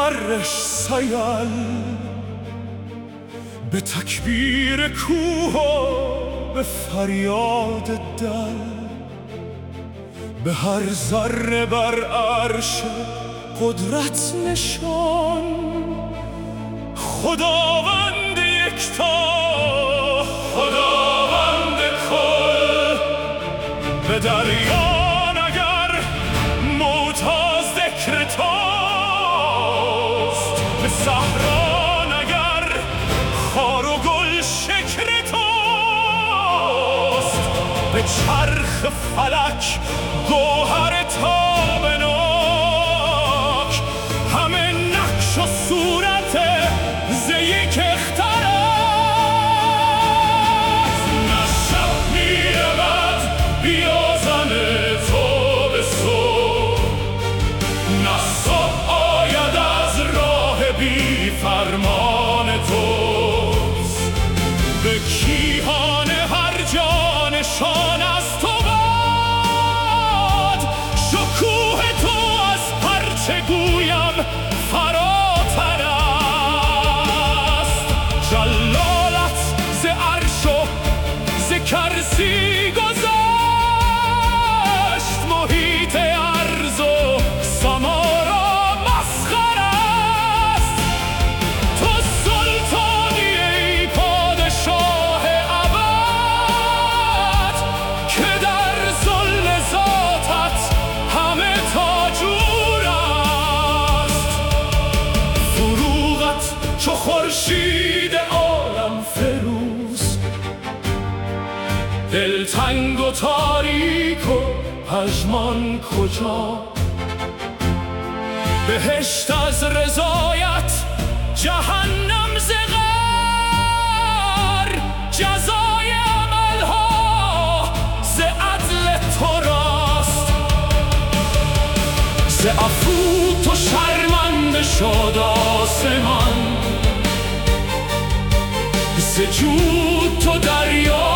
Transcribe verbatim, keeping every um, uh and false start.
زرش سیل، به تکبیر کوه و به فریاد دل، به هر ذره بر عرش قدرت نشان. خداوند یکتا، خداوند کل، به دریان اگر موج از ذکر توست، به صحرا اگر خار و گل شکر توست، به چرخ فلک گوهر تابناک، همه نقش و صورت ز یک اختر است. نه شب میرود بیازمه تو به صبح، نه صبح آید از راه بی فرمان توست. به کیهان هر جا نشان از تو باد، شکوه تو از هرچه گویم فراتر است. جلالت ز عرش و ز کرسی گذشت، محیط ارض و سما را مسخر است. تو سلطانی ای پادشاه ابد، که در ذل ذاتت همه تاجور است. فروغت چو خورشید عالم فروز، دلتنگ و تاریک و پژمان کجا؟ بهشت از رضایت، جهنم ز غر، جزای عملها ز عدل تو راست. ز عفو تو شرمنده شد آسمان، ز جود تو دریا